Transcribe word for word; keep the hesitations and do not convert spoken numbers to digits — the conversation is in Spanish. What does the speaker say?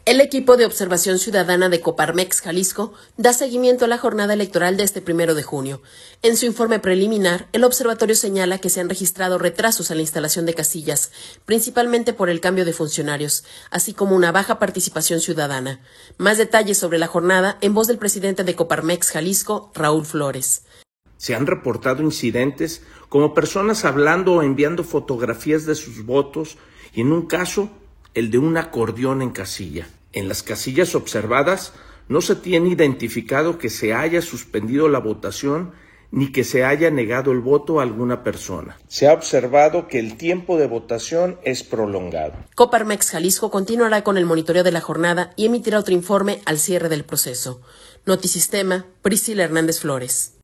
El equipo de observación ciudadana de Coparmex Jalisco da seguimiento a la jornada electoral de este primero de junio. En su informe preliminar, el observatorio señala que se han registrado retrasos en la instalación de casillas, principalmente por el cambio de funcionarios, así como una baja participación ciudadana. Más detalles sobre la jornada en voz del presidente de Coparmex Jalisco, Raúl Flores. Se han reportado incidentes como personas hablando o enviando fotografías de sus votos y en un caso el de un acordeón en casilla. En las casillas observadas no se tiene identificado que se haya suspendido la votación ni que se haya negado el voto a alguna persona. Se ha observado que el tiempo de votación es prolongado. Coparmex Jalisco continuará con el monitoreo de la jornada y emitirá otro informe al cierre del proceso. Notisistema, Priscila Hernández Flores.